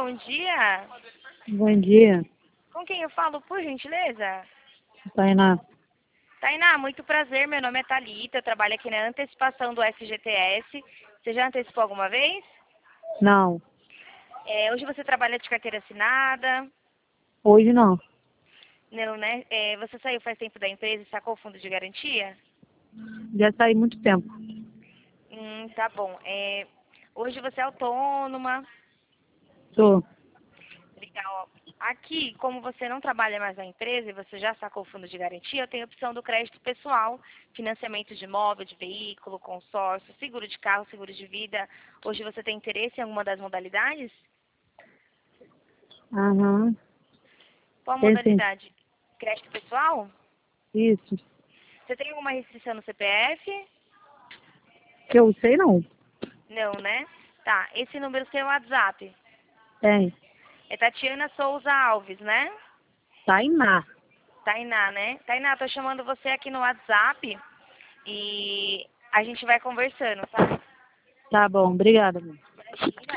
bom dia. Bom dia, Com quem eu falo, por gentileza? Tainá. Tainá, muito prazer. Meu nome é Thalita. Eu trabalho aqui na antecipação do FGTS. Você já antecipou alguma vez? Não, Hoje você trabalha de carteira assinada? hoje não. Não, né? Você saiu faz tempo da empresa e sacou o fundo de garantia? Já saí muito tempo. Tá bom. Hoje você é autônoma? Tô. Legal. Aqui, como você não trabalha mais na empresa e você já sacou o fundo de garantia, eu tenho a opção do crédito pessoal, financiamento de imóvel, de veículo, consórcio, seguro de carro, seguro de vida. Hoje você tem interesse em alguma das modalidades? Aham. Qual Tem sim. modalidade? Crédito pessoal? Isso. Você tem alguma restrição no CPF? Que eu sei não. Não, né? Tá, esse número seu é o WhatsApp. Tem. É Tatiana Souza Alves, né? Tainá. Tainá, né? Tainá, tô chamando você aqui no WhatsApp e a gente vai conversando, tá? Tá bom, obrigada, amor.